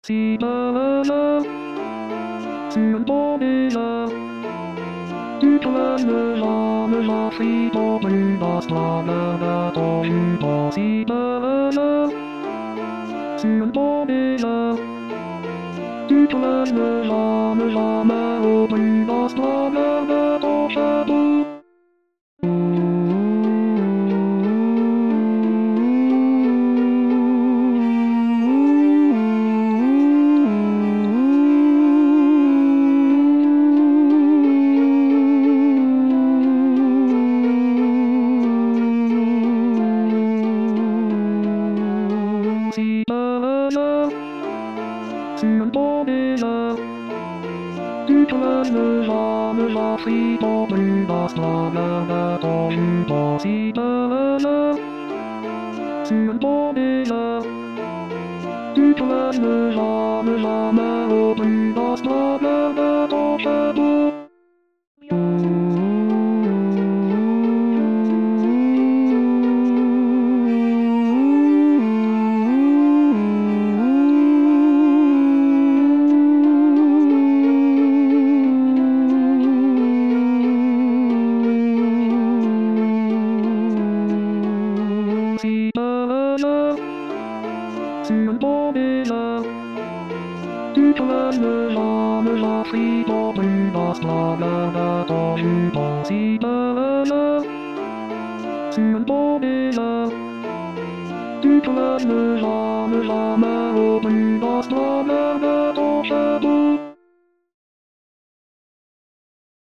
Si la la, sur le bord des lacs, tu traînes la fille au plus bas, la dans une bas. Si la la, sur le bord des lacs, tu traînes la main au plus bas, la dans chapeau. Si la la, sur le bord des lacs, tu traînes la fille au plus bas, la dans une bas. Si la la, sur le bord des lacs, tu traînes la main au plus bas, la dans chapeau. Si la la, sur le bord des lacs, tu traînes la fille au plus bas, la dans une bas. Si la la, sur le bord des lacs, tu traînes